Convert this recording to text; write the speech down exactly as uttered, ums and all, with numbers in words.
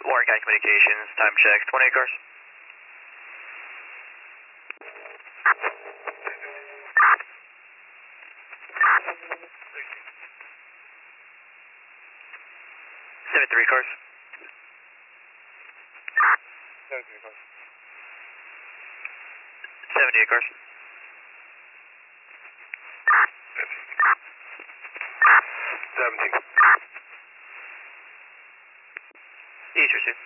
Warren County Communications, time checks, twenty-eight cars. seventy-three cars. seventy-three cars. seventy-eight cars. seventeen. East receive.